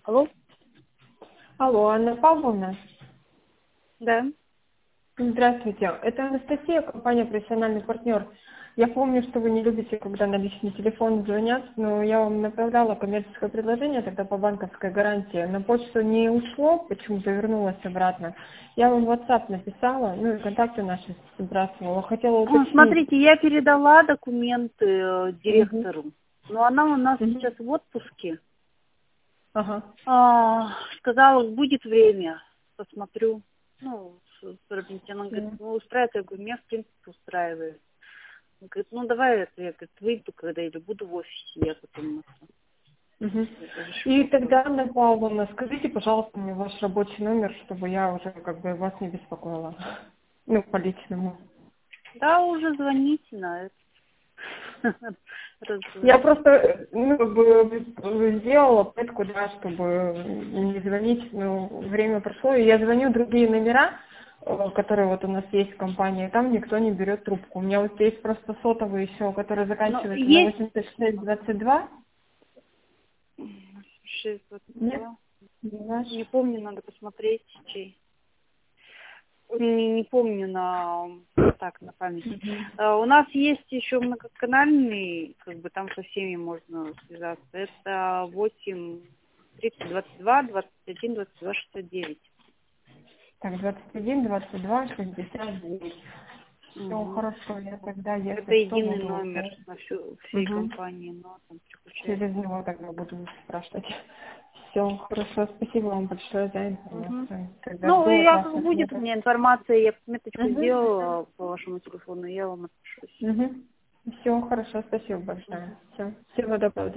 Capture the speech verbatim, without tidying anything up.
Алло? Алло, Анна Павловна. Да. Здравствуйте. Это Анастасия, компания «Профессиональный партнер». Я помню, что вы не любите, когда на личный телефон звонят, но я вам направляла коммерческое предложение тогда по банковской гарантии. На почту не ушло, почему-то вернулось обратно. Я вам в WhatsApp написала, ну и контакты наши сбрасывала. Хотела А, уточнить. Смотрите, я передала документы э, Угу. директору, но она у нас Угу. сейчас в отпуске. Ага. А, сказала, будет время, посмотрю. Ну, с- сравните. Она говорит, Мгм. ну, устраивает. Я говорю, меня в принципе устраивает. Она говорит, ну, давай это, я говорит, выйду, когда или буду в офисе, я потом Мгм. это решу И вопрос. тогда, Анна Павловна, скажите, пожалуйста, мне ваш рабочий номер, чтобы я уже как бы вас не беспокоила. Ну, по личному. Да, уже звоните на это. Я Разговаривать. просто э, ну, как бы сделала попытку, да, чтобы не звонить, но время прошло, и я звоню другие номера, э, которые вот у нас есть в компании, там никто не берет трубку. У меня вот есть просто сотовый еще, который Но заканчивается на есть восемьдесят шесть двадцать два. шесть двадцать Нет, два. не ваш. Не помню, надо посмотреть, чей. Не, не помню на так на память. Мгм. А, у нас есть еще многоканальный, как бы там со всеми можно связаться. Это восемь тридцать двадцать два двадцать один двадцать два шестьдесят девять. Так, двадцать один двадцать два шестьдесят девять. Все Угу. хорошо, я тогда, если Это что, единый буду номер э, на всю всей мгм, компании, но там переключается. через него тогда буду спрашивать. Все хорошо, спасибо вам большое за Угу. информацию. Тогда Ну, жду от я вас как будет у ответа. меня информация, я меточку Угу. сделала по вашему телефону, я вам отпишусь. Угу. Все хорошо, спасибо большое. Мгм. Все, всего доброго.